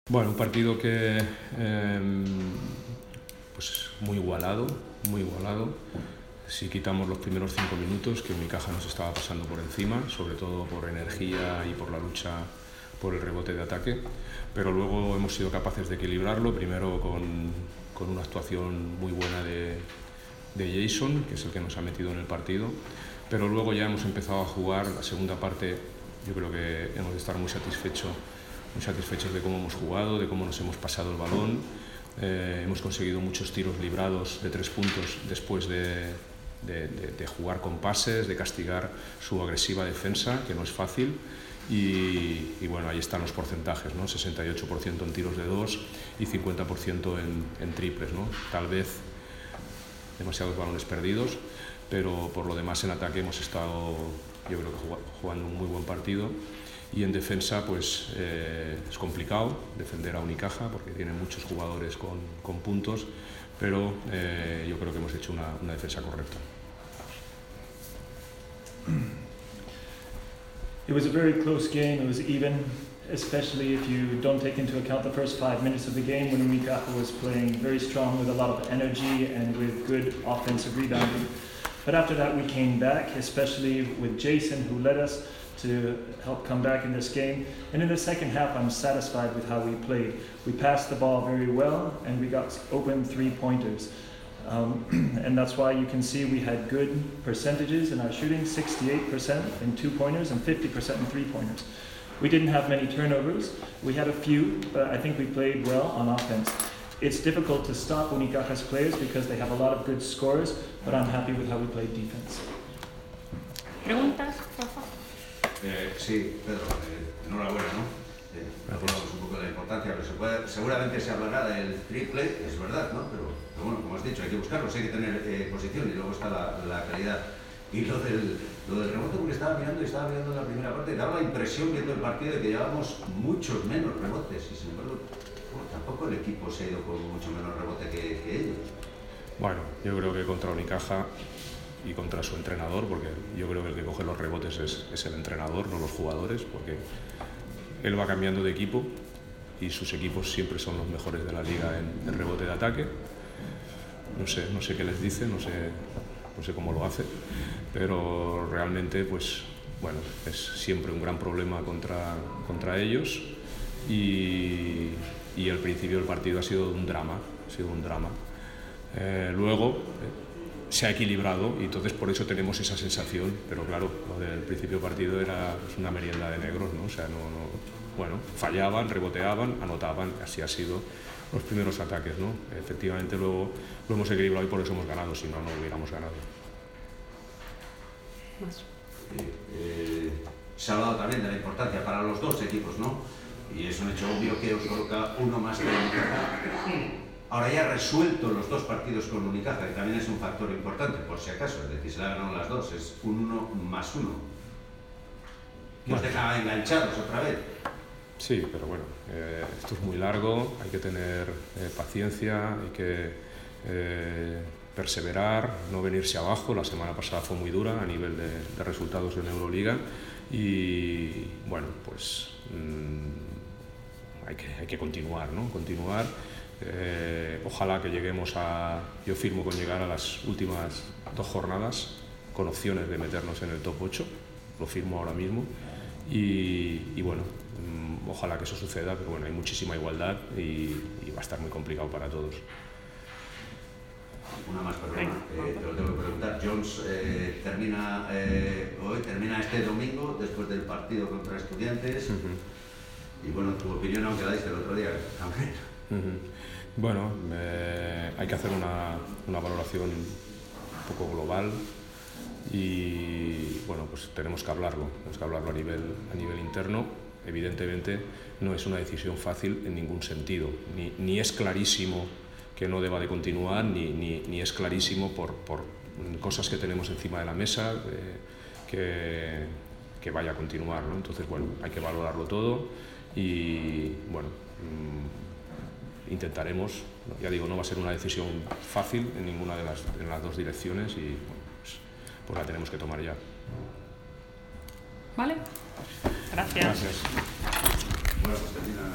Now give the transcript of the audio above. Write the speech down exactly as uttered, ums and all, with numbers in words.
Bueno, un partido que eh, pues muy igualado, muy igualado. Si quitamos los primeros cinco minutos, que Unicaja nos estaba pasando por encima, sobre todo por energía y por la lucha por el rebote de ataque, pero luego hemos sido capaces de equilibrarlo, primero con, con una actuación muy buena de, de Jason, que es el que nos ha metido en el partido, pero luego ya hemos empezado a jugar la segunda parte. Yo creo que hemos de estar muy satisfechos muy satisfechos de cómo hemos jugado, de cómo nos hemos pasado el balón. Eh, hemos conseguido muchos tiros librados de tres puntos después de, de, de, de jugar con pases, de castigar su agresiva defensa, que no es fácil. Y, y bueno, ahí están los porcentajes, ¿no? sesenta y ocho por ciento en tiros de dos y cincuenta por ciento en, en triples, ¿no? Tal vez demasiados balones perdidos, pero por lo demás en ataque hemos estado, yo creo que jugando un muy buen partido. Y en defensa pues eh, es complicado defender a Unicaja porque tiene muchos jugadores con, con puntos, pero eh, yo creo que hemos hecho una, una defensa correcta. It was a very close game. It was even, especially if you don't take into account the first five minutes of the game when Unicaja was playing very strong with a lot of energy and with good offensive rebounding. But after that we came back, especially with Jason, who led us to help come back in this game. And in the second half, I'm satisfied with how we played. We passed the ball very well, and we got open three-pointers. Um, and that's why you can see we had good percentages in our shooting, sixty-eight percent in two-pointers and fifty percent in three-pointers. We didn't have many turnovers. We had a few, but I think we played well on offense. It's difficult to stop Unicaja's players because they have a lot of good scorers, but I'm happy with how we played defense. ¿Preguntas, por favor? Eh, sí, Pedro, eh, enhorabuena, ¿no? Eh, hablamos un poco de la importancia, pero se puede, seguramente se hablará del triple, es verdad, ¿no? Pero, pero bueno, como has dicho, hay que buscarlos, hay que tener eh, posición y luego está la, la calidad. Y lo del, lo del rebote, porque estaba mirando y estaba mirando en la primera parte, daba la impresión viendo el partido de que llevábamos muchos menos rebotes y sin embargo, bueno, tampoco el equipo se ha ido con mucho menos rebote que, que ellos. Bueno, yo creo que contra Unicaja y contra su entrenador, porque yo creo que el que coge los rebotes es, es el entrenador, no los jugadores, porque él va cambiando de equipo y sus equipos siempre son los mejores de la liga en, en rebote de ataque. No sé, no sé qué les dice, no sé, no sé cómo lo hace, pero realmente pues, bueno, es siempre un gran problema contra, contra ellos y, y el principio del partido ha sido un drama, ha sido un drama. Eh, luego eh, se ha equilibrado y entonces por eso tenemos esa sensación, pero claro, lo del principio del partido era pues, una merienda de negros, ¿no? O sea, no, no, bueno, fallaban, reboteaban, anotaban, así ha sido los primeros ataques, ¿no? Efectivamente luego lo hemos equilibrado y por eso hemos ganado, si no, no hubiéramos ganado. Más. Eh, eh, se ha hablado también de la importancia para los dos equipos, ¿no? Y es un hecho obvio que os coloca uno más que Unicaja. Ahora ya resuelto los dos partidos con Unicaja, que también es un factor importante, por si acaso, es decir, se le ha ganado las dos, es un uno más uno. Que os deja enganchados otra vez. Sí, pero bueno, eh, esto es muy largo, hay que tener eh, paciencia, hay que eh, perseverar, no venirse abajo. La semana pasada fue muy dura a nivel de, de resultados en Euroliga y bueno, pues mmm, hay, que, hay que continuar, ¿no? Continuar. Eh, ojalá que lleguemos a, yo firmo con llegar a las últimas dos jornadas con opciones de meternos en el top ocho, lo firmo ahora mismo y, y bueno, mmm, ojalá que eso suceda, pero bueno, hay muchísima igualdad y, y va a estar muy complicado para todos. Una más, perdona, eh, te lo tengo que preguntar. Jones eh, termina eh, hoy, termina este domingo después del partido contra Estudiantes. Uh-huh. Y bueno, tu opinión, aunque la diste el otro día también. Uh-huh. Bueno, eh, hay que hacer una, una valoración un poco global y bueno, pues tenemos que hablarlo, tenemos que hablarlo a nivel, a nivel interno. Evidentemente no es una decisión fácil en ningún sentido, ni, ni es clarísimo que no deba de continuar, ni, ni, ni es clarísimo por, por cosas que tenemos encima de la mesa eh, que, que vaya a continuar, ¿no? Entonces, bueno, hay que valorarlo todo y bueno, mmm, intentaremos, ya digo, no va a ser una decisión fácil en ninguna de las, en las dos direcciones y bueno, pues, pues la tenemos que tomar ya. ¿Vale? Gracias. Gracias. Bueno, pues termina.